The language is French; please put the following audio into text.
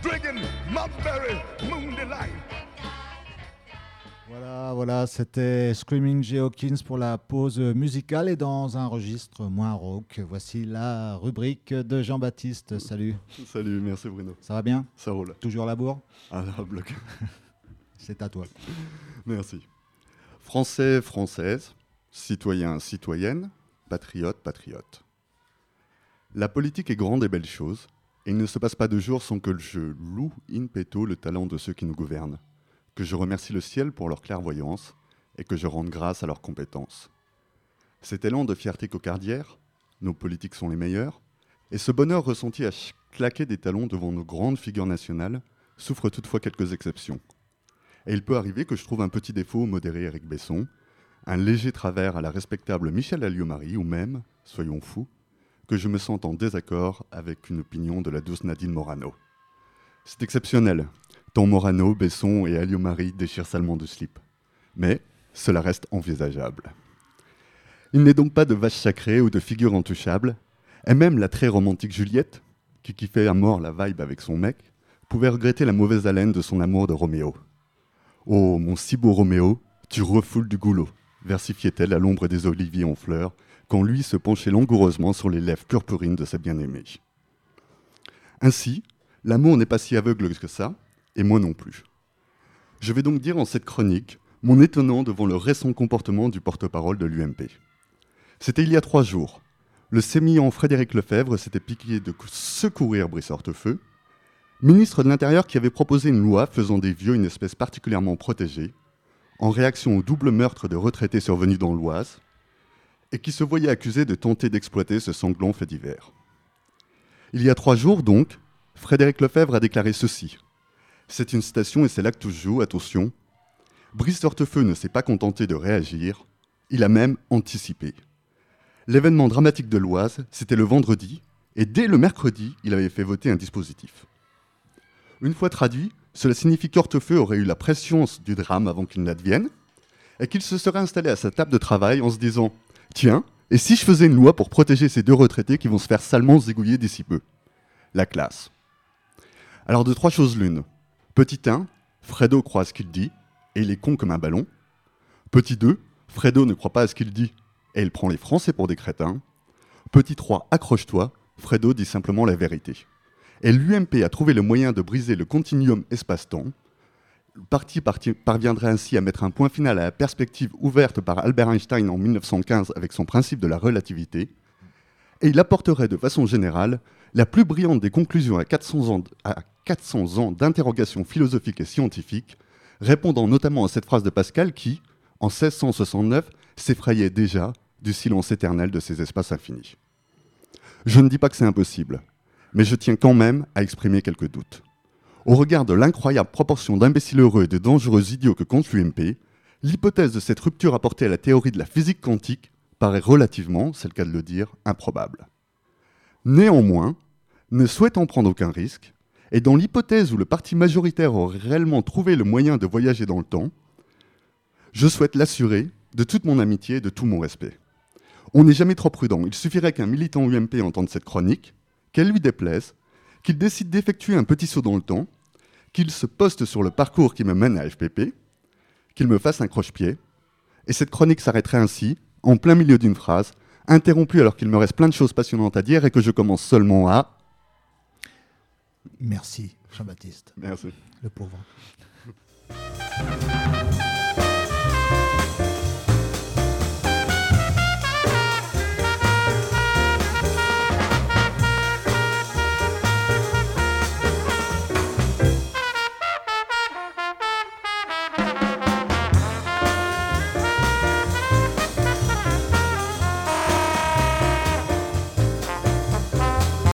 drinking my very moon delight. Voilà, c'était Screaming Jay Hawkins pour la pause musicale et dans un registre moins rock. Voici la rubrique de Jean-Baptiste. Salut. Salut, merci Bruno. Ça va bien ? Ça roule. Toujours à la bourre ? Ah, là, bloc. C'est à toi. Merci. Français, Françaises, citoyens, citoyennes, patriotes, patriotes. La politique est grande et belle chose, et il ne se passe pas de jour sans que je loue in petto le talent de ceux qui nous gouvernent, que je remercie le ciel pour leur clairvoyance et que je rende grâce à leurs compétences. Cet élan de fierté cocardière, nos politiques sont les meilleurs, et ce bonheur ressenti à claquer des talons devant nos grandes figures nationales souffre toutefois quelques exceptions. Et il peut arriver que je trouve un petit défaut au modéré Éric Besson, un léger travers à la respectable Michèle Alliot-Marie, ou même, soyons fous, que je me sente en désaccord avec une opinion de la douce Nadine Morano. C'est exceptionnel, tant Morano, Besson et Alliot-Marie déchirent salement de slip. Mais cela reste envisageable. Il n'est donc pas de vache sacrée ou de figure intouchable, et même la très romantique Juliette, qui kiffait à mort la vibe avec son mec, pouvait regretter la mauvaise haleine de son amour de Roméo. « Oh, mon si beau Roméo, tu refoules du goulot », versifiait-elle à l'ombre des oliviers en fleurs, quand lui se penchait langoureusement sur les lèvres purpurines de sa bien-aimée. Ainsi, l'amour n'est pas si aveugle que ça, et moi non plus. Je vais donc dire en cette chronique mon étonnant devant le récent comportement du porte-parole de l'UMP. C'était il y a 3 jours. Le sémillant Frédéric Lefebvre s'était piqué de secourir Brice Hortefeux, ministre de l'Intérieur qui avait proposé une loi faisant des vieux une espèce particulièrement protégée, en réaction au double meurtre de retraités survenus dans l'Oise, et qui se voyait accusé de tenter d'exploiter ce sanglant fait divers. Il y a 3 jours donc, Frédéric Lefebvre a déclaré ceci. C'est une citation et c'est là que tout se joue, attention. Brice Hortefeux ne s'est pas contenté de réagir, il a même anticipé. L'événement dramatique de l'Oise, c'était le vendredi, et dès le mercredi, il avait fait voter un dispositif. Une fois traduit, cela signifie qu'Hortefeux aurait eu la prescience du drame avant qu'il n'advienne, et qu'il se serait installé à sa table de travail en se disant « Tiens, et si je faisais une loi pour protéger ces 2 retraités qui vont se faire salement zigouiller d'ici peu ?» La classe. Alors de 3 choses l'une. Petit 1, Fredo croit à ce qu'il dit, et il est con comme un ballon. Petit 2, Fredo ne croit pas à ce qu'il dit, et il prend les Français pour des crétins. Petit 3, accroche-toi, Fredo dit simplement la vérité. Et l'UMP a trouvé le moyen de briser le continuum espace-temps. Le parti parviendrait ainsi à mettre un point final à la perspective ouverte par Albert Einstein en 1915 avec son principe de la relativité. Et il apporterait de façon générale la plus brillante des conclusions à 400 ans d'interrogations philosophiques et scientifiques, répondant notamment à cette phrase de Pascal qui, en 1669, s'effrayait déjà du silence éternel de ces espaces infinis. Je ne dis pas que c'est impossible, mais je tiens quand même à exprimer quelques doutes. Au regard de l'incroyable proportion d'imbéciles heureux et de dangereux idiots que compte l'UMP, l'hypothèse de cette rupture apportée à la théorie de la physique quantique paraît relativement, c'est le cas de le dire, improbable. Néanmoins, ne souhaitant prendre aucun risque, et dans l'hypothèse où le parti majoritaire aurait réellement trouvé le moyen de voyager dans le temps, je souhaite l'assurer de toute mon amitié et de tout mon respect. On n'est jamais trop prudent, il suffirait qu'un militant UMP entende cette chronique, qu'elle lui déplaise, qu'il décide d'effectuer un petit saut dans le temps, qu'il se poste sur le parcours qui me mène à FPP, qu'il me fasse un croche-pied, et cette chronique s'arrêterait ainsi, en plein milieu d'une phrase, interrompue alors qu'il me reste plein de choses passionnantes à dire et que je commence seulement à... Merci, Jean-Baptiste. Merci. Le pauvre.